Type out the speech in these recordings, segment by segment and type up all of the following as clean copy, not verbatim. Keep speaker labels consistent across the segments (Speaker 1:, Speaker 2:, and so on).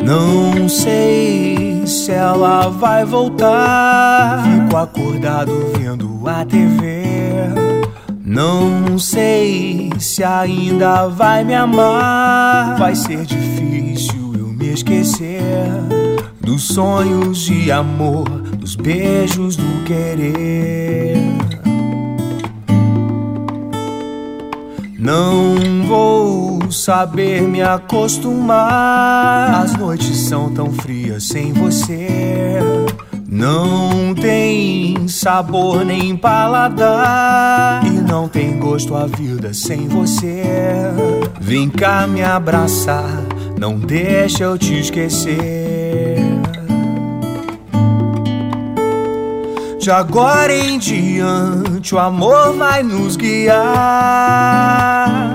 Speaker 1: Não sei se ela vai voltar. Fico acordado vendo a TV. Não sei se ainda vai me amar. Vai ser difícil eu me esquecer dos sonhos de amor, dos beijos do querer. Não vou saber me acostumar. As noites são tão frias sem você. Não tem sabor nem paladar. E não tem gosto a vida sem você. Vem cá me abraçar, não deixa eu te esquecer. De agora em diante o amor vai nos guiar.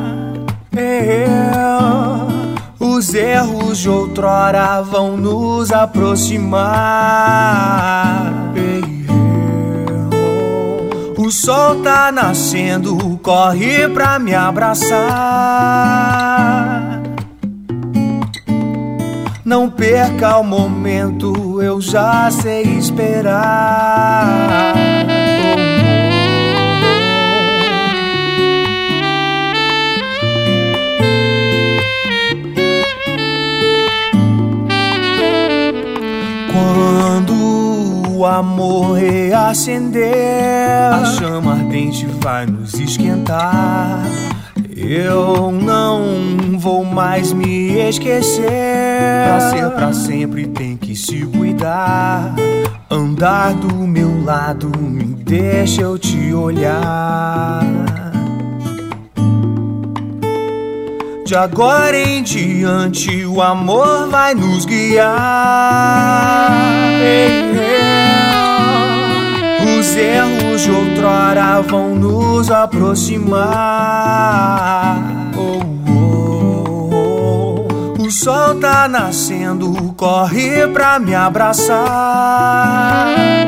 Speaker 1: Os erros de outrora vão nos aproximar. O sol tá nascendo, corre pra me abraçar. Não perca o momento, eu já sei esperar. Quando o amor reacender, a chama ardente vai nos esquentar. Eu não vou mais me esquecer. Pra ser pra sempre tem que se cuidar. Andar do meu lado, me deixa eu te olhar. De agora em diante o amor vai nos guiar. Os erros de outrora vão nos aproximar. O sol tá nascendo, corre pra me abraçar.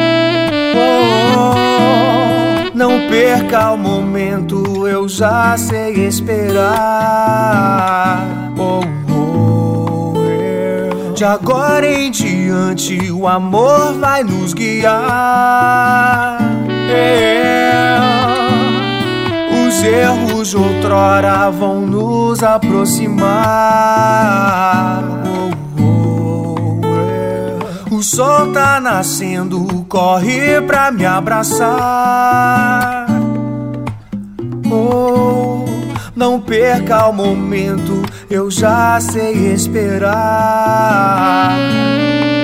Speaker 1: Não perca o momento, eu já sei esperar. De agora em diante o amor vai nos guiar. Os erros de outrora vão nos aproximar. O sol tá nascendo, corre pra me abraçar. Não perca o momento, eu já sei esperar.